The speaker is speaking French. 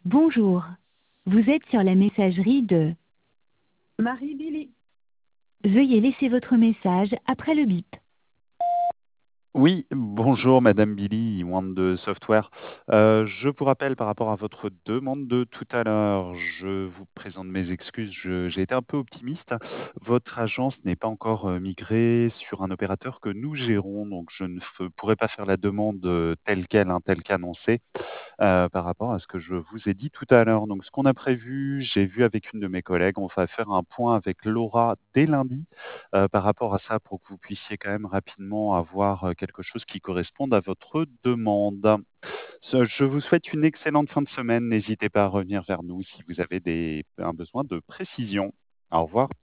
Bonjour. Vous êtes sur la messagerie de Marie-Billy. Veuillez laisser votre message après le bip. Oui, bonjour Madame Billy, One de Software. Je vous rappelle par rapport à votre demande de tout à l'heure, je vous présente mes excuses, j'ai été un peu optimiste. Votre agence n'est pas encore migrée sur un opérateur que nous gérons, donc je ne pourrai pas faire la demande telle qu'elle, hein, telle qu'annoncée, par rapport à ce que je vous ai dit tout à l'heure. Donc ce qu'on a prévu, j'ai vu avec une de mes collègues, on va faire un point avec Laura dès lundi par rapport à ça pour que vous puissiez quand même rapidement avoir quelque chose qui corresponde à votre demande. Je vous souhaite une excellente fin de semaine. N'hésitez pas à revenir vers nous si vous avez un besoin de précision. Au revoir.